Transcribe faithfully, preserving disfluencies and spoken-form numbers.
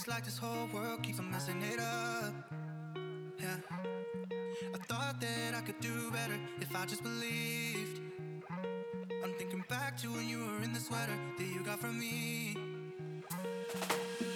It's like this whole world keeps on messing it up. Yeah. I thought that I could do better if I just believed. I'm thinking back to when you were in the sweater that you got from me.